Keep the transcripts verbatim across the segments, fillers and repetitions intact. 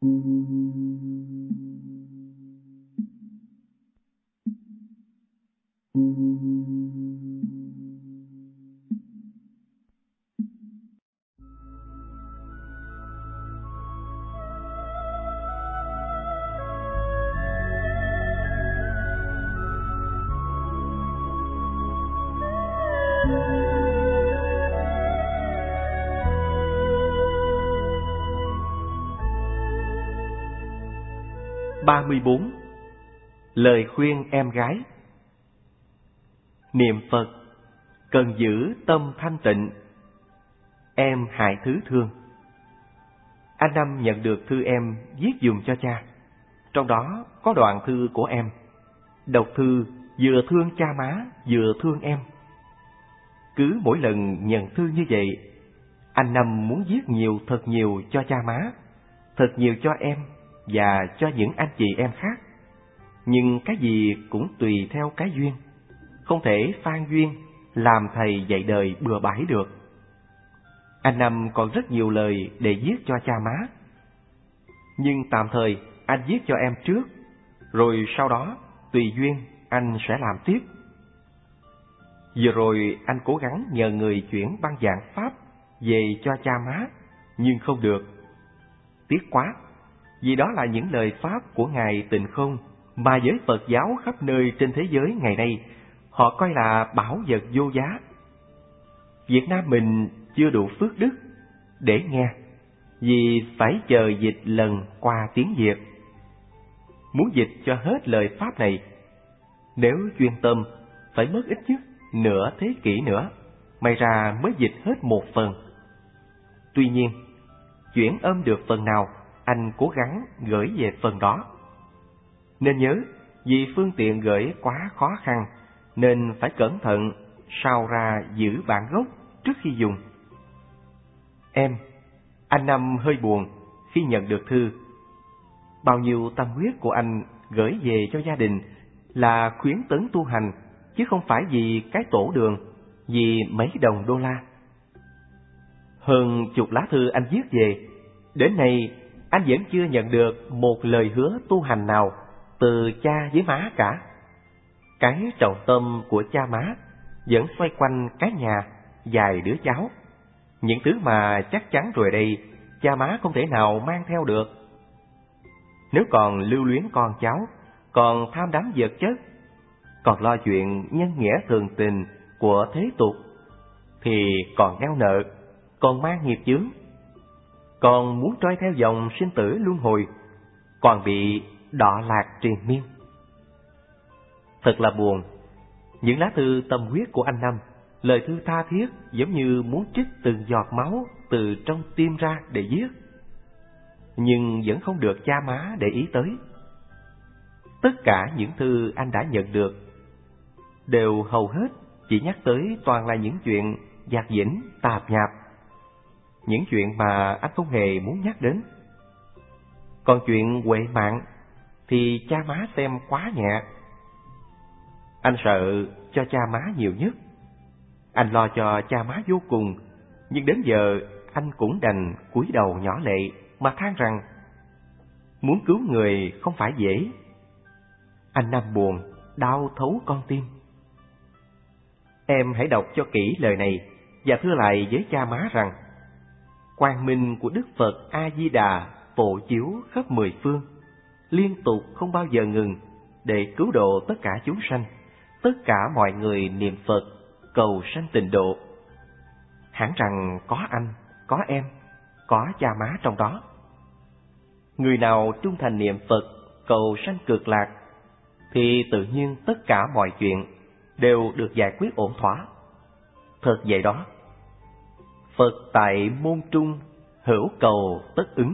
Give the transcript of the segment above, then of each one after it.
ba mươi bốn. Lời khuyên em gái. Niệm Phật cần giữ tâm thanh tịnh. Em hại thứ thương. Anh Năm nhận được thư em viết dùm cho cha. Trong đó có đoạn thư của em. Đọc thư vừa thương cha má vừa thương em. Cứ mỗi lần nhận thư như vậy, anh Năm muốn viết nhiều thật nhiều cho cha má, thật nhiều cho em và cho những anh chị em khác. Nhưng cái gì cũng tùy theo cái duyên, không thể phan duyên làm thầy dạy đời bừa bãi được. Anh Năm còn rất nhiều lời để viết cho cha má, nhưng tạm thời anh viết cho em trước, rồi sau đó tùy duyên anh sẽ làm tiếp. Vừa rồi anh cố gắng nhờ người chuyển băng giảng pháp về cho cha má, nhưng không được. Tiếc quá, vì đó là những lời pháp của Ngài Tịnh Không mà giới Phật giáo khắp nơi trên thế giới ngày nay họ coi là bảo vật vô giá. Việt Nam mình chưa đủ phước đức để nghe, vì phải chờ dịch lần qua tiếng Việt. Muốn dịch cho hết lời pháp này, nếu chuyên tâm phải mất ít nhất nửa thế kỷ nữa, may ra mới dịch hết một phần. Tuy nhiên, chuyển âm được phần nào, anh cố gắng gửi về phần đó. Nên nhớ, vì phương tiện gửi quá khó khăn, nên phải cẩn thận sao ra giữ bản gốc trước khi dùng. Em, anh Năm hơi buồn khi nhận được thư. Bao nhiêu tâm huyết của anh gửi về cho gia đình là khuyến tấn tu hành, chứ không phải vì cái tổ đường, vì mấy đồng đô la. Hơn chục lá thư anh viết về, đến nay anh vẫn chưa nhận được một lời hứa tu hành nào từ cha với má cả. Cái trọng tâm của cha má vẫn xoay quanh cái nhà, vài đứa cháu. Những thứ mà chắc chắn rồi đây cha má không thể nào mang theo được. Nếu còn lưu luyến con cháu, còn tham đắm vật chất, còn lo chuyện nhân nghĩa thường tình của thế tục, thì còn eo nợ, còn mang nghiệp chướng, còn muốn trôi theo dòng sinh tử luân hồi, còn bị đọa lạc triền miên. Thật là buồn. Những lá thư tâm huyết của anh Năm, lời thư tha thiết giống như muốn trích từng giọt máu từ trong tim ra để viết, nhưng vẫn không được cha má để ý tới. Tất cả những thư anh đã nhận được đều hầu hết chỉ nhắc tới toàn là những chuyện dạt dĩnh, tạp nhạp, những chuyện mà anh không hề muốn nhắc đến. Còn chuyện huệ mạng thì cha má xem quá nhẹ. Anh sợ cho cha má nhiều nhất. Anh lo cho cha má vô cùng, nhưng đến giờ anh cũng đành cúi đầu nhỏ lệ mà than rằng muốn cứu người không phải dễ. Anh Năm buồn, đau thấu con tim. Em hãy đọc cho kỹ lời này và thưa lại với cha má rằng quang minh của Đức Phật A-di-đà phổ chiếu khắp mười phương, liên tục không bao giờ ngừng để cứu độ tất cả chúng sanh. Tất cả mọi người niệm Phật cầu sanh tịnh độ. Hẳn rằng có anh, có em, có cha má trong đó. Người nào trung thành niệm Phật cầu sanh cực lạc thì tự nhiên tất cả mọi chuyện đều được giải quyết ổn thỏa. Thật vậy đó. Phật tại môn trung hữu cầu tất ứng.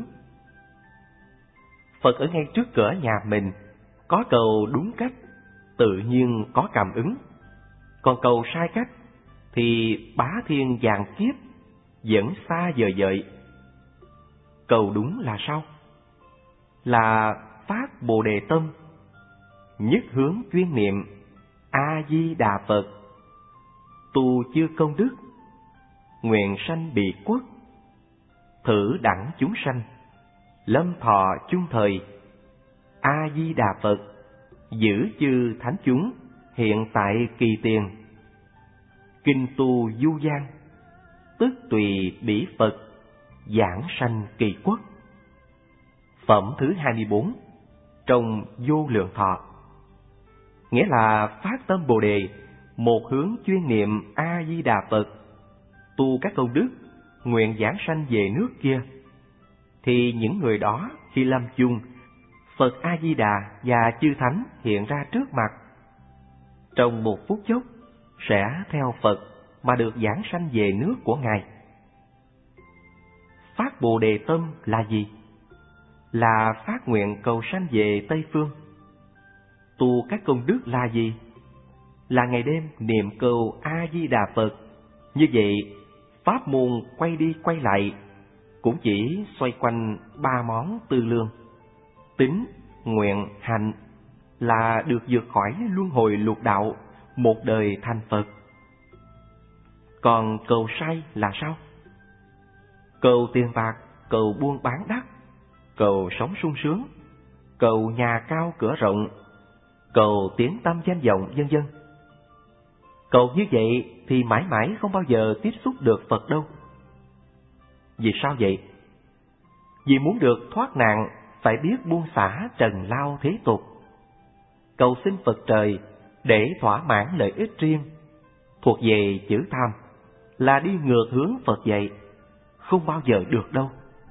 Phật ở ngay trước cửa nhà mình, có cầu đúng cách tự nhiên có cảm ứng. Còn cầu sai cách thì bá thiên vạn kiếp vẫn xa vời vợi. Cầu đúng là sao? Là phát Bồ Đề tâm, nhất hướng chuyên niệm A Di Đà Phật, tu chưa công đức, nguyện sanh bị quốc, thử đẳng chúng sanh, lâm thọ chung thời. A Di Đà Phật, giữ chư thánh chúng hiện tại kỳ tiền. Kinh tu du gian, tức tùy bỉ Phật, giảng sanh kỳ quốc. Phẩm thứ hai mươi bốn, trong vô lượng thọ, nghĩa là phát tâm Bồ đề, một hướng chuyên niệm A Di Đà Phật, tu các công đức, nguyện giảng sanh về nước kia, thì những người đó khi lâm chung, Phật A Di Đà và chư thánh hiện ra trước mặt. Trong một phút chốc sẽ theo Phật mà được giảng sanh về nước của Ngài. Phát Bồ đề tâm là gì? Là phát nguyện cầu sanh về Tây Phương. Tu các công đức là gì? Là ngày đêm niệm câu A Di Đà Phật. Như vậy, pháp môn quay đi quay lại cũng chỉ xoay quanh ba món tư lương: tín, nguyện, hạnh, là được vượt khỏi luân hồi lục đạo, một đời thành Phật. Còn cầu sai là sao? Cầu tiền bạc, cầu buôn bán đắt, cầu sống sung sướng, cầu nhà cao cửa rộng, cầu tiếng tăm danh vọng, vân vân. Cầu như vậy thì mãi mãi không bao giờ tiếp xúc được Phật đâu. Vì sao vậy? Vì muốn được thoát nạn phải biết buông xả trần lao thế tục. Cầu xin Phật trời để thỏa mãn lợi ích riêng thuộc về chữ tham là đi ngược hướng Phật dạy, không bao giờ được đâu.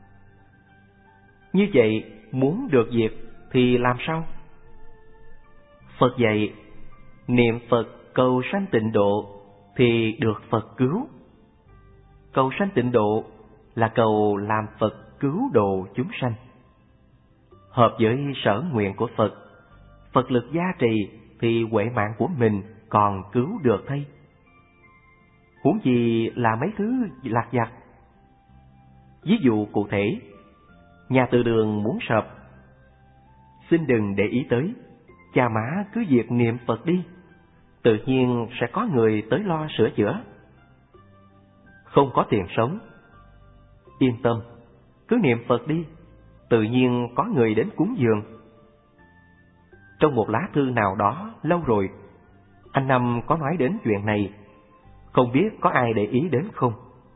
Như vậy muốn được việc thì làm sao? Phật dạy niệm Phật cầu sanh tịnh độ thì được Phật cứu. Cầu sanh tịnh độ là cầu làm Phật cứu độ chúng sanh. Hợp với sở nguyện của Phật, Phật lực gia trì thì huệ mạng của mình còn cứu được thay. Huống gì là mấy thứ lặt vặt. Ví dụ cụ thể, nhà từ đường muốn sập, xin đừng để ý tới, cha má cứ việc niệm Phật đi, tự nhiên sẽ có người tới lo sửa chữa. Không có tiền sống, yên tâm, cứ niệm Phật đi, tự nhiên có người đến cúng dường. Trong một lá thư nào đó lâu rồi, anh Năm có nói đến chuyện này, không biết có ai để ý đến không?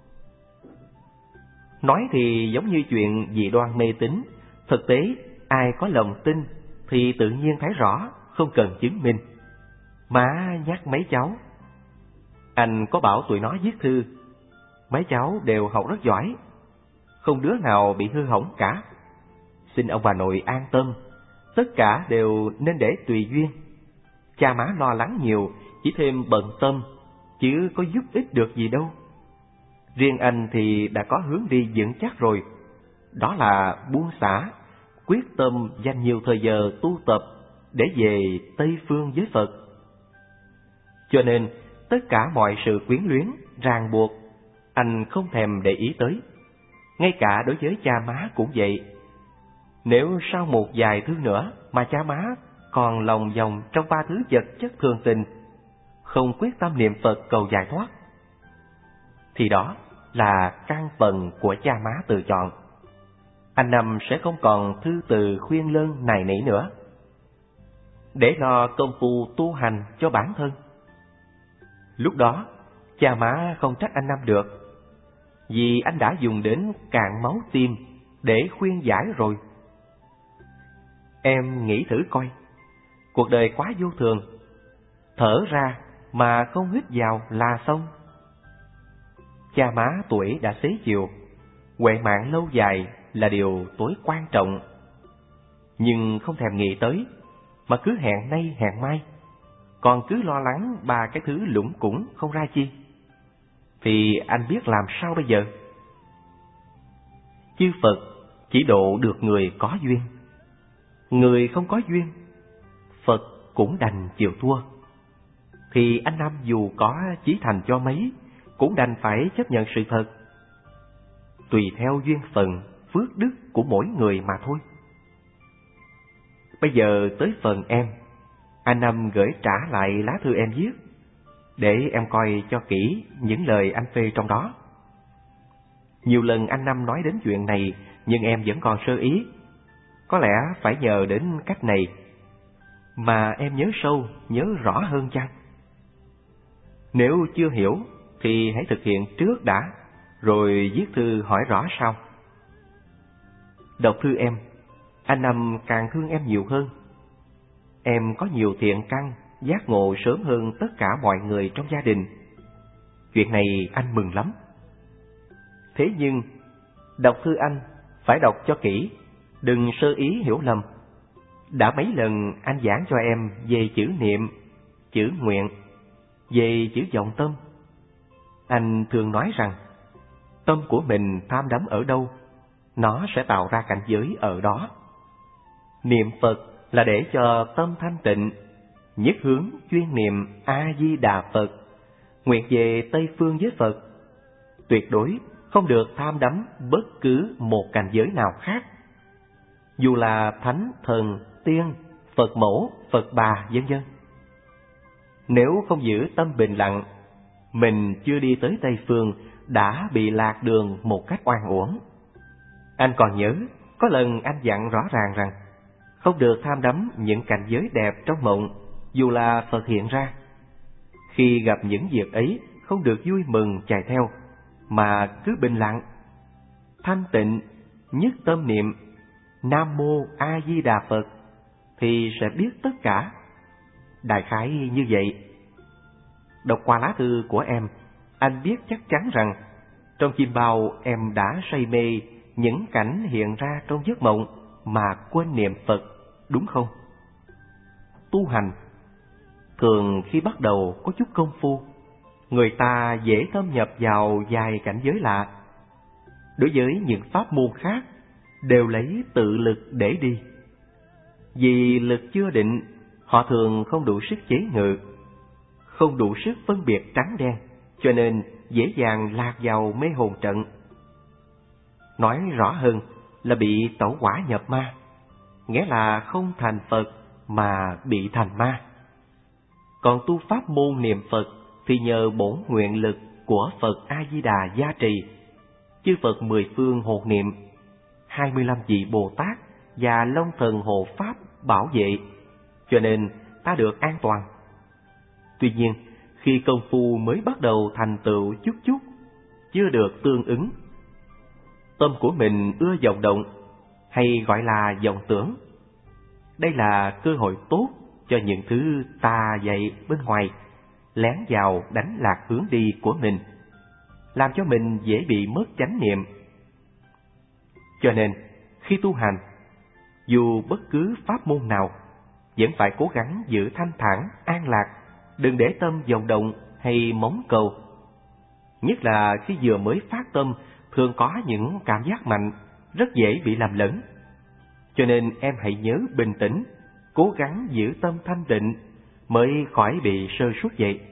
Nói thì giống như chuyện dị đoan mê tín, thực tế ai có lòng tin thì tự nhiên thấy rõ, không cần chứng minh. Má nhắc mấy cháu, anh có bảo tụi nó viết thư, mấy cháu đều học rất giỏi, không đứa nào bị hư hỏng cả. Xin ông bà nội an tâm, tất cả đều nên để tùy duyên. Cha má lo lắng nhiều, chỉ thêm bận tâm, chứ có giúp ích được gì đâu. Riêng anh thì đã có hướng đi vững chắc rồi, đó là buông xả, quyết tâm dành nhiều thời giờ tu tập để về Tây Phương với Phật. Cho nên tất cả mọi sự quyến luyến, ràng buộc, anh không thèm để ý tới. Ngay cả đối với cha má cũng vậy. Nếu sau một vài thứ nữa mà cha má còn lòng vòng trong ba thứ vật chất thường tình, không quyết tâm niệm Phật cầu giải thoát, thì đó là căn phận của cha má tự chọn. Anh Năm sẽ không còn thư từ khuyên lơn nài nỉ nữa, để lo công phu tu hành cho bản thân. Lúc đó cha má không trách anh Năm được, vì anh đã dùng đến cạn máu tim để khuyên giải rồi. Em nghĩ thử coi, cuộc đời quá vô thường, thở ra mà không hít vào là xong. Cha má tuổi đã xế chiều, huệ mạng lâu dài là điều tối quan trọng. Nhưng không thèm nghĩ tới, mà cứ hẹn nay hẹn mai, còn cứ lo lắng ba cái thứ lủng củng không ra chi, thì anh biết làm sao bây giờ? Chư Phật chỉ độ được người có duyên, người không có duyên, Phật cũng đành chịu thua. Thì anh Năm dù có chí thành cho mấy, cũng đành phải chấp nhận sự thật, tùy theo duyên phận, phước đức của mỗi người mà thôi. Bây giờ tới phần em, anh Năm gửi trả lại lá thư em viết, để em coi cho kỹ những lời anh phê trong đó. Nhiều lần anh Năm nói đến chuyện này nhưng em vẫn còn sơ ý. Có lẽ phải nhờ đến cách này mà em nhớ sâu, nhớ rõ hơn chăng? Nếu chưa hiểu thì hãy thực hiện trước đã, rồi viết thư hỏi rõ sau. Đọc thư em, anh Năm càng thương em nhiều hơn. Em có nhiều thiện căn, giác ngộ sớm hơn tất cả mọi người trong gia đình. Chuyện này anh mừng lắm. Thế nhưng, đọc thư anh phải đọc cho kỹ, đừng sơ ý hiểu lầm. Đã mấy lần anh giảng cho em về chữ niệm, chữ nguyện, về chữ vọng tâm. Anh thường nói rằng, tâm của mình tham đắm ở đâu, nó sẽ tạo ra cảnh giới ở đó. Niệm Phật là để cho tâm thanh tịnh, nhất hướng chuyên niệm A-di-đà Phật, nguyện về Tây Phương với Phật. Tuyệt đối không được tham đắm bất cứ một cảnh giới nào khác. Dù là thánh, thần, tiên, Phật mẫu, Phật bà, vân vân. Nếu không giữ tâm bình lặng, mình chưa đi tới Tây Phương đã bị lạc đường một cách oan uổng. Anh còn nhớ, có lần anh dặn rõ ràng rằng không được tham đắm những cảnh giới đẹp trong mộng, dù là Phật hiện ra. Khi gặp những việc ấy, không được vui mừng chạy theo, mà cứ bình lặng, thanh tịnh, nhất tâm niệm Nam Mô A Di Đà Phật thì sẽ biết tất cả. Đại khái như vậy. Đọc qua lá thư của em, anh biết chắc chắn rằng trong chim bao em đã say mê những cảnh hiện ra trong giấc mộng mà quên niệm Phật, đúng không? Tu hành thường khi bắt đầu có chút công phu, người ta dễ thâm nhập vào vài cảnh giới lạ. Đối với những pháp môn khác, đều lấy tự lực để đi. Vì lực chưa định, họ thường không đủ sức chế ngự, không đủ sức phân biệt trắng đen, cho nên dễ dàng lạc vào mê hồn trận. Nói rõ hơn là bị tẩu hỏa nhập ma, nghĩa là không thành Phật mà bị thành ma. Còn tu pháp môn niệm Phật thì nhờ bổn nguyện lực của Phật A-di-đà gia trì, chư Phật mười phương hộ niệm, hai mươi lăm vị Bồ Tát và Long Thần hộ Pháp bảo vệ, cho nên ta được an toàn. Tuy nhiên, khi công phu mới bắt đầu thành tựu chút chút, chưa được tương ứng, tâm của mình ưa vọng động, hay gọi là vọng tưởng. Đây là cơ hội tốt cho những thứ tà dậy bên ngoài lén vào đánh lạc hướng đi của mình, làm cho mình dễ bị mất chánh niệm. Cho nên, khi tu hành, dù bất cứ pháp môn nào, vẫn phải cố gắng giữ thanh thản, an lạc, đừng để tâm vọng động hay móng cầu. Nhất là khi vừa mới phát tâm, thường có những cảm giác mạnh, rất dễ bị làm lẫn. Cho nên em hãy nhớ bình tĩnh, cố gắng giữ tâm thanh tịnh, mới khỏi bị sơ suất vậy.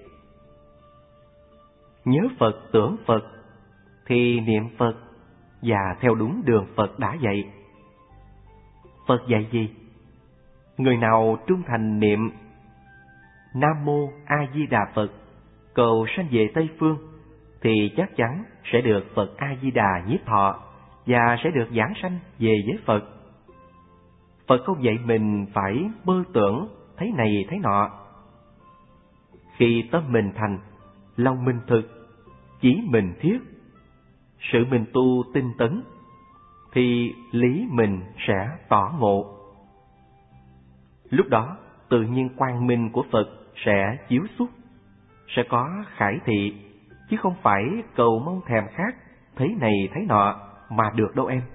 Nhớ Phật, tưởng Phật, thì niệm Phật và theo đúng đường Phật đã dạy. Phật dạy gì? Người nào trung thành niệm Nam Mô A Di Đà Phật, cầu sanh về Tây Phương, thì chắc chắn sẽ được Phật A Di Đà nhiếp thọ và sẽ được giảng sanh về với Phật. Phật không dạy mình phải mơ tưởng thấy này thấy nọ. Khi tâm mình thành, lòng mình thực, chí mình thiết, sự mình tu tinh tấn, thì lý mình sẽ tỏ ngộ. Lúc đó, tự nhiên quang minh của Phật sẽ chiếu xuất, sẽ có khải thị, chứ không phải cầu mong thèm khát thấy này thấy nọ mà được đâu em.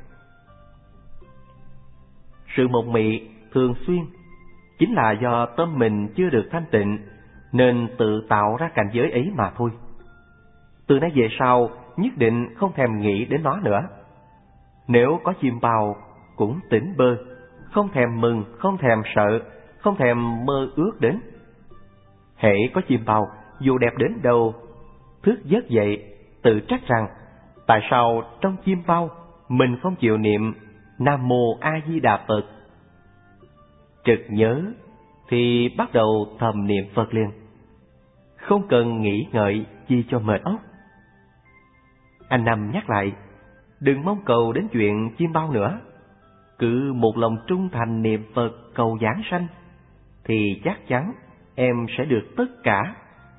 Sự mộng mị thường xuyên chính là do tâm mình chưa được thanh tịnh, nên tự tạo ra cảnh giới ấy mà thôi. Từ nay về sau nhất định không thèm nghĩ đến nó nữa. Nếu có chim bao cũng tỉnh bơ, không thèm mừng, không thèm sợ, không thèm mơ ước đến. Hễ có chim bao, dù đẹp đến đâu, thức giấc dậy tự trách rằng tại sao trong chim bao mình không chịu niệm Nam Mô A Di Đà Phật. Trực nhớ thì bắt đầu thầm niệm Phật liền, không cần nghĩ ngợi chi cho mệt óc. Anh Năm nhắc lại, đừng mong cầu đến chuyện chim bao nữa. Cứ một lòng trung thành niệm Phật cầu giảng sanh, thì chắc chắn em sẽ được tất cả.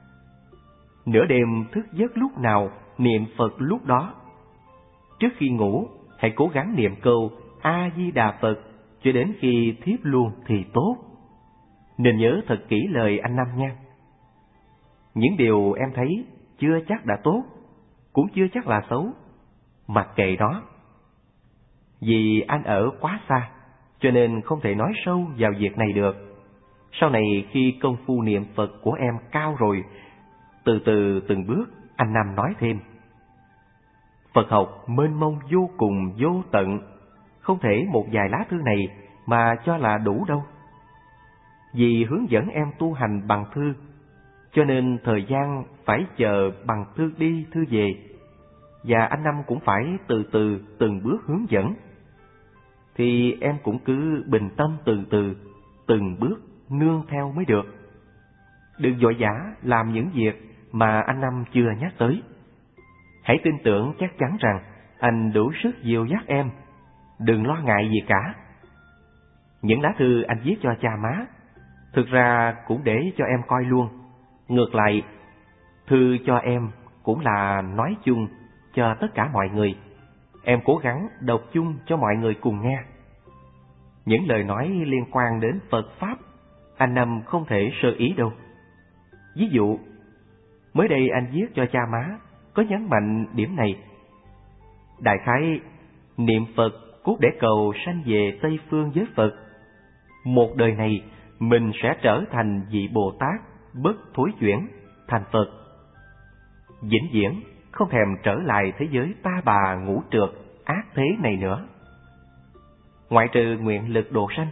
Nửa đêm thức giấc lúc nào, niệm Phật lúc đó. Trước khi ngủ, hãy cố gắng niệm câu A-di-đà Phật cho đến khi thiếp luôn thì tốt. Nên nhớ thật kỹ lời anh Năm nha. Những điều em thấy chưa chắc đã tốt, cũng chưa chắc là xấu, mặc kệ nó. Vì anh ở quá xa, cho nên không thể nói sâu vào việc này được. Sau này khi công phu niệm Phật của em cao rồi, từ từ từng bước, anh Năm nói thêm. Phật học mênh mông vô cùng vô tận, không thể một vài lá thư này mà cho là đủ đâu. Vì hướng dẫn em tu hành bằng thư, cho nên thời gian phải chờ bằng thư đi thư về, và anh Năm cũng phải từ từ từng bước hướng dẫn. Thì em cũng cứ bình tâm từ từ, từng bước nương theo mới được. Đừng vội vã làm những việc mà anh Năm chưa nhắc tới. Hãy tin tưởng chắc chắn rằng anh đủ sức dìu dắt em, đừng lo ngại gì cả. Những lá thư anh viết cho cha má, thực ra cũng để cho em coi luôn. Ngược lại, thư cho em cũng là nói chung cho tất cả mọi người. Em cố gắng đọc chung cho mọi người cùng nghe. Những lời nói liên quan đến Phật Pháp, anh Năm không thể sơ ý đâu. Ví dụ, mới đây anh viết cho cha má có nhấn mạnh điểm này. Đại khái, niệm Phật cốt để cầu sanh về Tây Phương với Phật. Một đời này mình sẽ trở thành vị Bồ Tát bất thối chuyển, thành Phật. Vĩnh viễn không thèm trở lại thế giới ta bà ngũ trượt ác thế này nữa. Ngoại trừ nguyện lực độ sanh,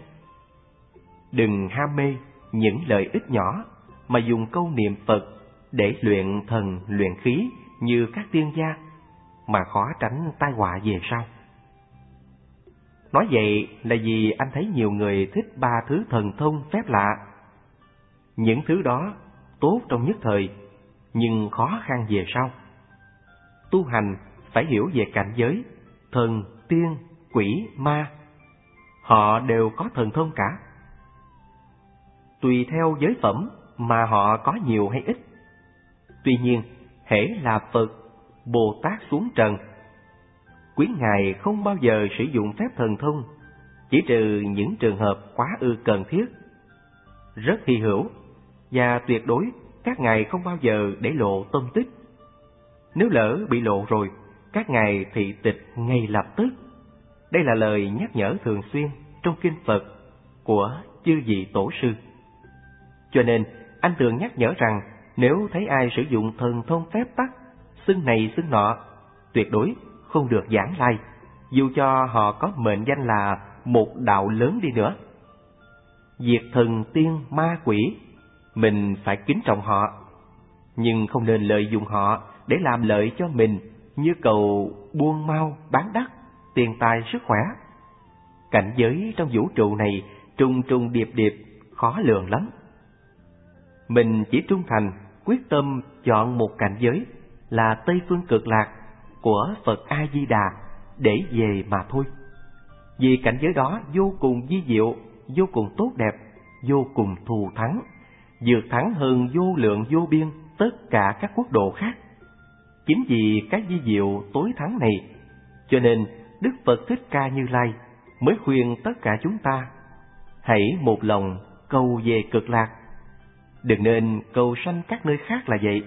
đừng ham mê những lợi ích nhỏ mà dùng câu niệm Phật để luyện thần luyện khí như các tiên gia, mà khó tránh tai họa về sau. Nói vậy là vì anh thấy nhiều người thích ba thứ thần thông phép lạ. Những thứ đó tốt trong nhất thời, nhưng khó khăn về sau. Tu hành phải hiểu về cảnh giới, thần, tiên, quỷ, ma. Họ đều có thần thông cả. Tùy theo giới phẩm mà họ có nhiều hay ít. Tuy nhiên, hễ là Phật, Bồ Tát xuống trần, quý ngài không bao giờ sử dụng phép thần thông, chỉ trừ những trường hợp quá ư cần thiết, rất hy hữu, và tuyệt đối các ngài không bao giờ để lộ tâm tích. Nếu lỡ bị lộ rồi, các ngài thị tịch ngay lập tức. Đây là lời nhắc nhở thường xuyên trong kinh Phật của chư vị tổ sư. Cho nên anh thường nhắc nhở rằng nếu thấy ai sử dụng thần thông phép tắc, xưng này xưng nọ, tuyệt đối không được giảng lai, dù cho họ có mệnh danh là một đạo lớn đi nữa. Việc thần tiên ma quỷ, mình phải kính trọng họ, nhưng không nên lợi dụng họ để làm lợi cho mình, như cầu buôn mau bán đắt, tiền tài sức khỏe. Cảnh giới trong vũ trụ này trùng trùng điệp điệp, khó lường lắm. Mình chỉ trung thành, quyết tâm chọn một cảnh giới là Tây Phương Cực Lạc của Phật A-di-đà để về mà thôi. Vì cảnh giới đó vô cùng vi diệu, vô cùng tốt đẹp, vô cùng thù thắng, vượt thắng hơn vô lượng vô biên tất cả các quốc độ khác. Chính vì cái vi diệu tối thắng này, cho nên Đức Phật Thích Ca Như Lai mới khuyên tất cả chúng ta hãy một lòng cầu về Cực Lạc, đừng nên cầu sanh các nơi khác là vậy.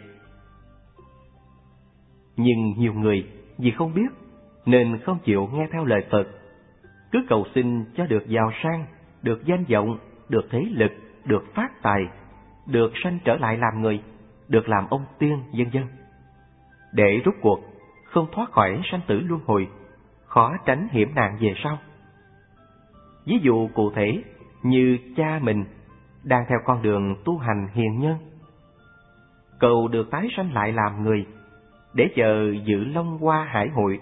Nhưng nhiều người vì không biết nên không chịu nghe theo lời Phật, cứ cầu xin cho được giàu sang, được danh vọng, được thế lực, được phát tài, được sanh trở lại làm người, được làm ông tiên, vân vân. Để rốt cuộc không thoát khỏi sanh tử luân hồi, khó tránh hiểm nạn về sau. Ví dụ cụ thể như cha mình đang theo con đường tu hành hiền nhân, cầu được tái sanh lại làm người để chờ dự Long Hoa Hải Hội.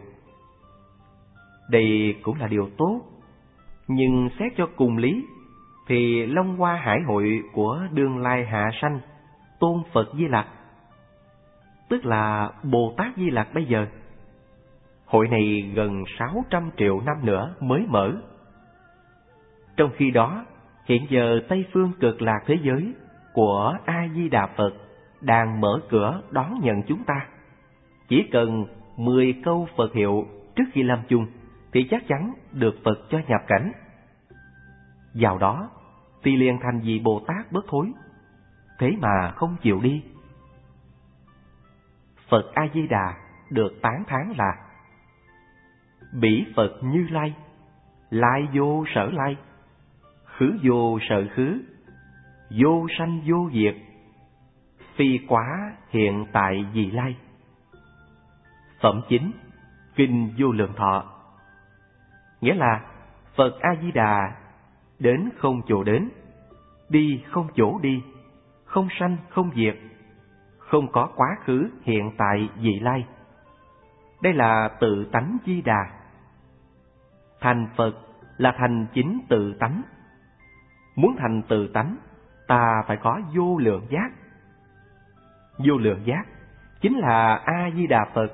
Đây cũng là điều tốt, nhưng xét cho cùng lý thì Long Hoa Hải Hội của đương lai hạ sanh Tôn Phật Di Lặc, tức là Bồ Tát Di Lặc bây giờ, hội này gần sáu trăm triệu năm nữa mới mở. Trong khi đó, hiện giờ Tây Phương Cực Lạc thế giới của A-di-đà Phật đang mở cửa đón nhận chúng ta. Chỉ cần mười câu Phật hiệu trước khi lâm chung thì chắc chắn được Phật cho nhập cảnh. Vào đó thì liền thành vị Bồ Tát Bất Thối, thế mà không chịu đi. Phật A-di-đà được tán thán là: bỉ Phật Như Lai, lai vô sở lai, khứ vô sở khứ, vô sanh vô diệt, phi quá hiện tại vị lai. Phẩm chính Kinh Vô Lượng Thọ. Nghĩa là Phật A-di-đà đến không chỗ đến, đi không chỗ đi, không sanh không diệt, không có quá khứ hiện tại vị lai. Đây là tự tánh Di Đà. Thành Phật là thành chính tự tánh. Muốn thành tự tánh, ta phải có vô lượng giác. Vô lượng giác chính là A-di-đà Phật.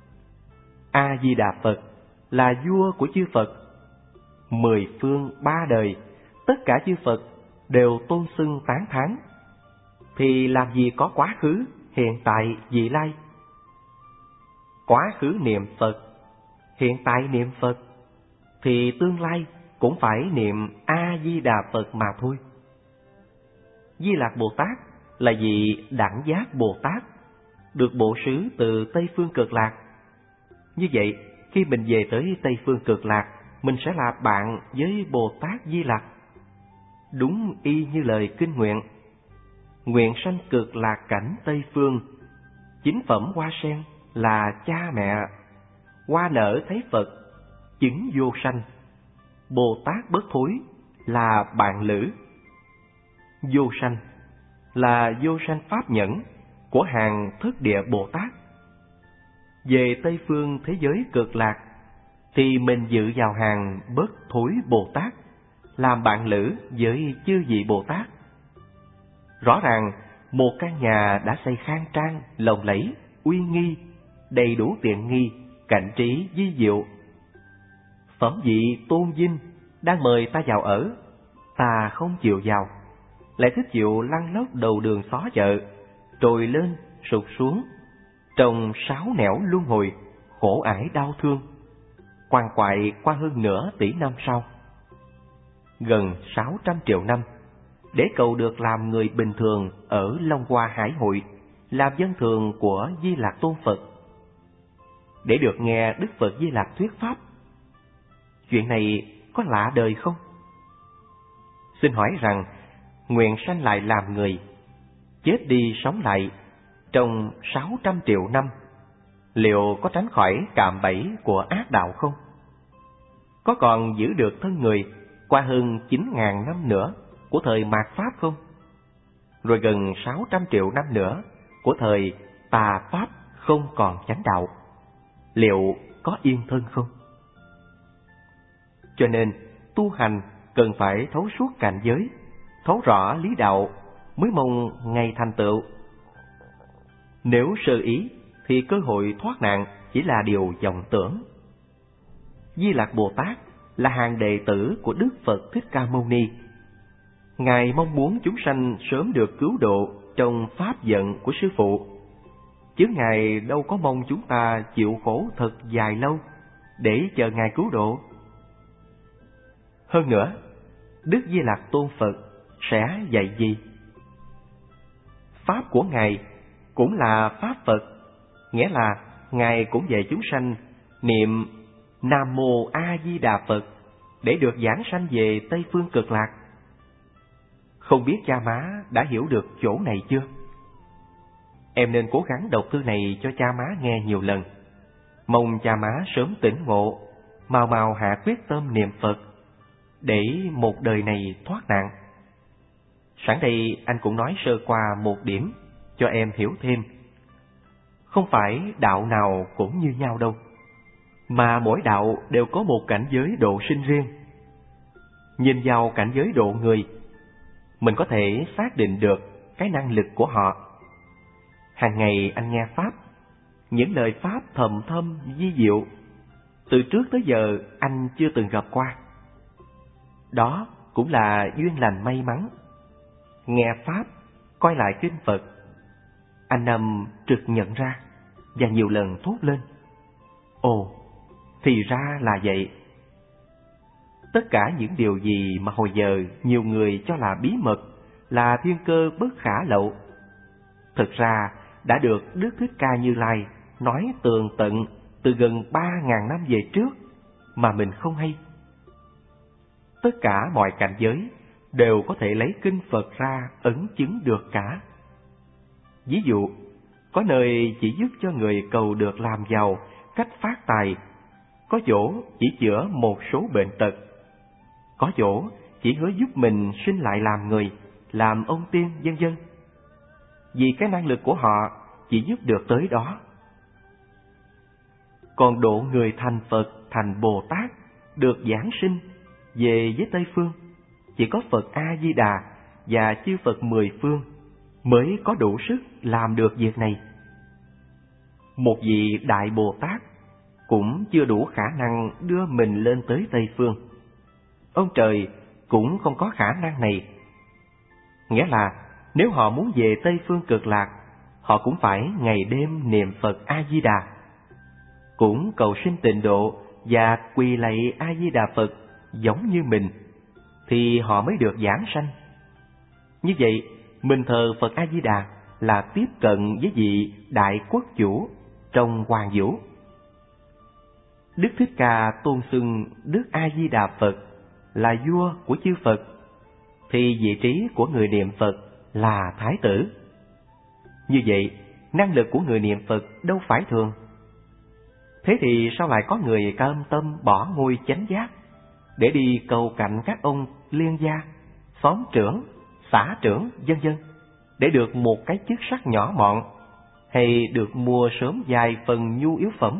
A-di-đà Phật là vua của chư Phật. Mười phương ba đời, tất cả chư Phật đều tôn xưng tán thán. Thì làm gì có quá khứ, hiện tại, vị lai. Quá khứ niệm Phật, hiện tại niệm Phật, thì tương lai cũng phải niệm A-di-đà Phật mà thôi. Di Lạc Bồ Tát là vị đẳng giác Bồ Tát, được bộ xứ từ Tây Phương Cực Lạc. Như vậy, khi mình về tới Tây Phương Cực Lạc, mình sẽ là bạn với Bồ Tát Di Lặc. Đúng y như lời kinh nguyện: nguyện sanh cực lạc cảnh Tây Phương, chính phẩm hoa sen là cha mẹ, hoa nở thấy Phật, chứng vô sanh, Bồ Tát Bất Thối là bạn lữ. Vô sanh là vô sanh pháp nhẫn của hàng Thất Địa Bồ Tát. Về Tây Phương thế giới cực lạc thì mình dự vào hàng Bất Thối Bồ Tát, làm bạn lữ với chư vị Bồ Tát. Rõ ràng một căn nhà đã xây khang trang, lộng lẫy, uy nghi, đầy đủ tiện nghi, cảnh trí vi diệu. Phẩm vị tôn vinh đang mời ta vào ở, ta không chịu vào, lại thích chịu lăn lóc đầu đường xó chợ, trồi lên sụt xuống, trong sáu nẻo luân hồi, khổ ải đau thương, quằn quại qua hơn nửa tỷ năm sau. Gần sáu trăm triệu năm, để cầu được làm người bình thường ở Long Hoa Hải Hội, làm dân thường của Di Lạc Tôn Phật, để được nghe Đức Phật Di Lạc thuyết pháp. Chuyện này có lạ đời không? Xin hỏi rằng, nguyện sanh lại làm người, chết đi sống lại trong sáu trăm triệu năm, liệu có tránh khỏi cạm bẫy của ác đạo không? Có còn giữ được thân người qua hơn chín ngàn năm nữa của thời mạt Pháp không? Rồi gần sáu trăm triệu năm nữa của thời tà Pháp không còn chánh đạo, liệu có yên thân không? Cho nên tu hành cần phải thấu suốt cảnh giới, thấu rõ lý đạo mới mong ngày thành tựu. Nếu sơ ý thì cơ hội thoát nạn chỉ là điều vọng tưởng. Di Lạc Bồ Tát là hàng đệ tử của Đức Phật Thích Ca Mâu Ni. Ngài mong muốn chúng sanh sớm được cứu độ trong pháp vận của Sư Phụ, chứ Ngài đâu có mong chúng ta chịu khổ thật dài lâu để chờ Ngài cứu độ. Hơn nữa, Đức Di Lạc Tôn Phật sẽ dạy gì? Pháp của Ngài cũng là Pháp Phật, nghĩa là Ngài cũng dạy chúng sanh niệm Nam Mô A Di Đà Phật để được giảng sanh về Tây Phương Cực Lạc. Không biết cha má đã hiểu được chỗ này chưa? Em nên cố gắng đọc thư này cho cha má nghe nhiều lần, mong cha má sớm tỉnh ngộ, mau mau hạ quyết tâm niệm Phật để một đời này thoát nạn. Sẵn đây anh cũng nói sơ qua một điểm cho em hiểu thêm. Không phải đạo nào cũng như nhau đâu, mà mỗi đạo đều có một cảnh giới độ sinh riêng. Nhìn vào cảnh giới độ người, mình có thể xác định được cái năng lực của họ. Hàng ngày anh nghe Pháp, những lời Pháp thầm thâm vi diệu, từ trước tới giờ anh chưa từng gặp qua. Đó cũng là duyên lành may mắn. Nghe Pháp, coi lại kinh Phật, anh Năm trực nhận ra và nhiều lần thốt lên: ồ, thì ra là vậy. Tất cả những điều gì mà hồi giờ nhiều người cho là bí mật, là thiên cơ bất khả lậu, thực ra đã được Đức Thích Ca Như Lai nói tường tận từ gần ba ngàn năm về trước mà mình không hay. Tất cả mọi cảnh giới đều có thể lấy kinh Phật ra ấn chứng được cả. Ví dụ, có nơi chỉ giúp cho người cầu được làm giàu, cách phát tài, có chỗ chỉ chữa một số bệnh tật, có chỗ chỉ hứa giúp mình sinh lại làm người, làm ông tiên, vân vân. Vì cái năng lực của họ chỉ giúp được tới đó. Còn độ người thành Phật, thành Bồ Tát, được giảng sinh về với Tây Phương, chỉ có Phật A-di-đà và chư Phật mười phương mới có đủ sức làm được việc này. Một vị Đại Bồ Tát cũng chưa đủ khả năng đưa mình lên tới Tây Phương. Ông trời cũng không có khả năng này. Nghĩa là nếu họ muốn về Tây Phương Cực Lạc, họ cũng phải ngày đêm niệm Phật A-di-đà, cũng cầu sinh tịnh độ và quỳ lạy A-di-đà Phật giống như mình, thì họ mới được giảng sanh. Như vậy, mình thờ Phật A-di-đà là tiếp cận với vị Đại Quốc Chủ trong Hoàng Vũ. Đức Thích Ca tôn xưng Đức A-di-đà Phật là vua của chư Phật, thì vị trí của người niệm Phật là Thái tử. Như vậy, năng lực của người niệm Phật đâu phải thường. Thế thì sao lại có người cam tâm bỏ ngôi chánh giác để đi cầu cạnh các ông liên gia, xóm trưởng, xã trưởng, vân vân, để được một cái chức sắc nhỏ mọn, hay được mua sớm vài phần nhu yếu phẩm?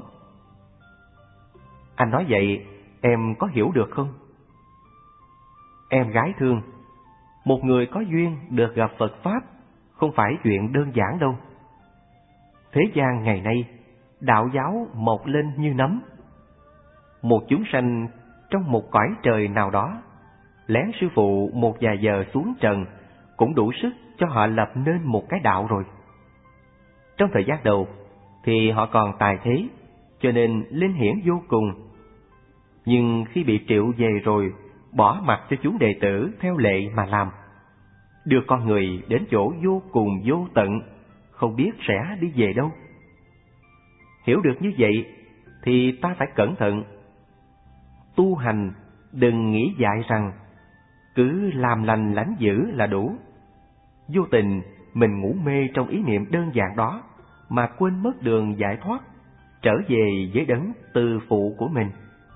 Anh nói vậy, em có hiểu được không? Em gái thương, một người có duyên được gặp Phật Pháp không phải chuyện đơn giản đâu. Thế gian ngày nay, đạo giáo mọc lên như nấm. Một chúng sanh trong một cõi trời nào đó, lén sư phụ một vài giờ xuống trần cũng đủ sức cho họ lập nên một cái đạo rồi. Trong thời gian đầu thì họ còn tài thế, cho nên linh hiển vô cùng. Nhưng khi bị triệu về rồi, bỏ mặc cho chúng đệ tử theo lệ mà làm, đưa con người đến chỗ vô cùng vô tận, không biết sẽ đi về đâu. Hiểu được như vậy thì ta phải cẩn thận. Tu hành đừng nghĩ dại rằng cứ làm lành lánh dữ là đủ. Vô tình mình ngủ mê trong ý niệm đơn giản đó mà quên mất đường giải thoát, trở về với đấng từ phụ của mình.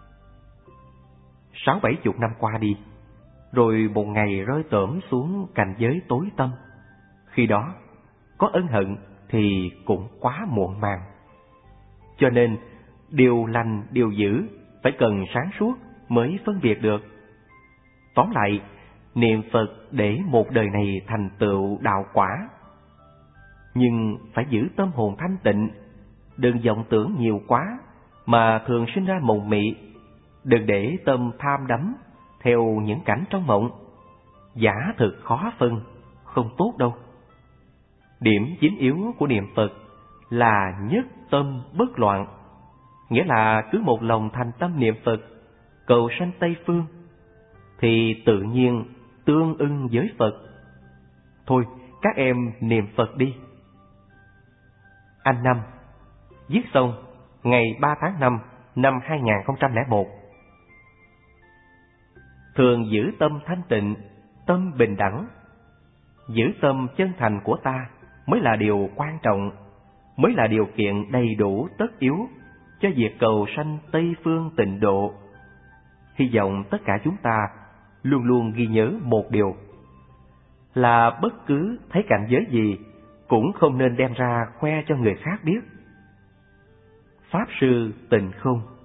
Sáu bảy chục năm qua đi, rồi một ngày rơi tởm xuống cảnh giới tối tăm. Khi đó, có ân hận thì cũng quá muộn màng. Cho nên, điều lành, điều dữ phải cần sáng suốt mới phân biệt được. Tóm lại, niệm Phật để một đời này thành tựu đạo quả. Nhưng phải giữ tâm hồn thanh tịnh, đừng vọng tưởng nhiều quá mà thường sinh ra mộng mị. Đừng để tâm tham đắm theo những cảnh trong mộng. Giả thực khó phân, không tốt đâu. Điểm chính yếu của niệm Phật là nhất tâm bất loạn. Nghĩa là cứ một lòng thành tâm niệm Phật, cầu sanh Tây Phương, thì tự nhiên tương ưng với Phật. Thôi, các em niệm Phật đi. Anh Năm. Viết xong ngày ba tháng năm năm hai nghìn không trăm lẻ một. Thường giữ tâm thanh tịnh, tâm bình đẳng. Giữ tâm chân thành của ta mới là điều quan trọng, mới là điều kiện đầy đủ tất yếu cho việc cầu sanh Tây Phương tịnh độ. Hy vọng tất cả chúng ta luôn luôn ghi nhớ một điều, là bất cứ thấy cảnh giới gì cũng không nên đem ra khoe cho người khác biết. Pháp Sư Tịnh Không.